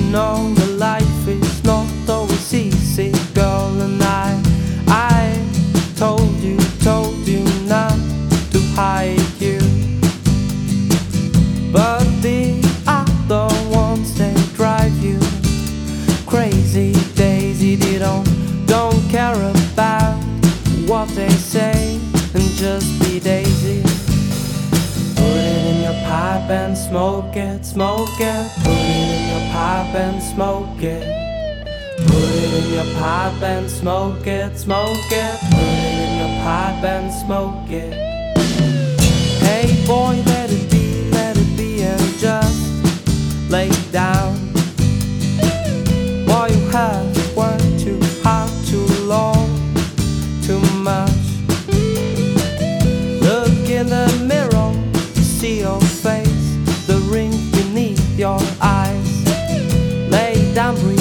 know that life is not always easy, girl. And I told you not to hide you, but the other ones, they drive you crazy. Daisy, they don't care about what they say, and just be Daisy. Put it in your pipe and smoke it, smoke it. Put it in your pipe and smoke it. Put it in your pipe and smoke it, smoke it. Put it in your pipe and smoke it. Hey boy, let it be, and just lay down. Boy, you have worked too hard, too long, too much. Look in the mirror, see your face, the ring beneath your eyes. Lay down, breathe.